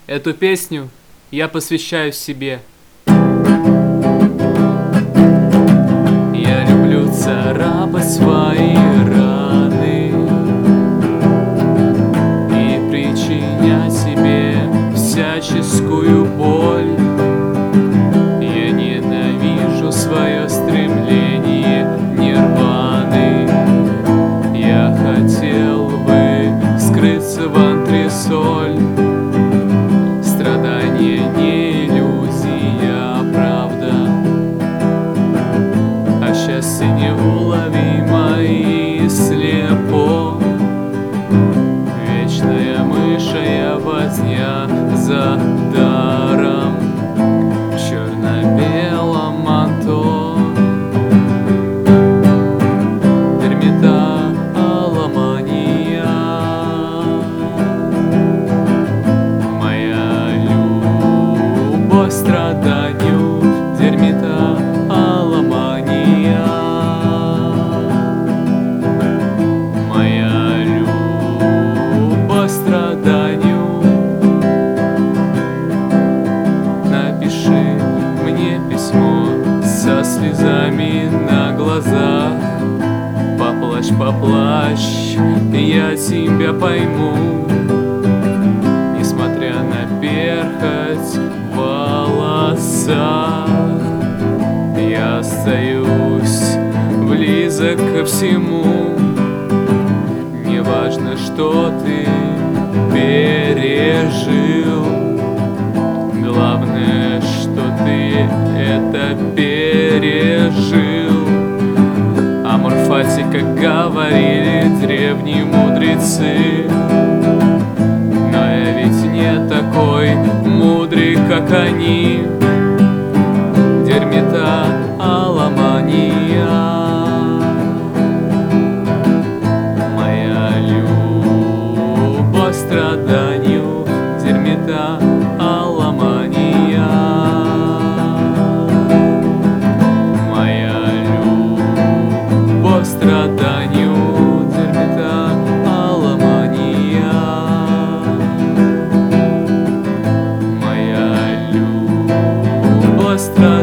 Эту песню я посвящаю себе. Я люблю царапать свои раны и причинять себе всяческую боль. Я ненавижу свое стремление нирваны. Я хотел бы скрыться в антресоль. Страдание не иллюзия, а правда, а счастье неуловимо и слепо. Вечная мышая возня за даром в черно-белом манто. Дермета аломания. Моя любовь страданию. Дермета аломания. Моя любовь страданию. Напиши мне письмо со слезами на глазах. Поплачь, поплачь, я тебя пойму. Несмотря на перхоть в волосах, я остаюсь близок ко всему. Неважно, что ты пережил, главное, что ты это пережил. Амор фати, как говорили древние мудрецы. Но я ведь не такой мудрый, как они. Дермета аломания. Моя любовь страданию. Дермета аломания. Моя любовь страданию. Дермета аломания. Моя любовь страданию.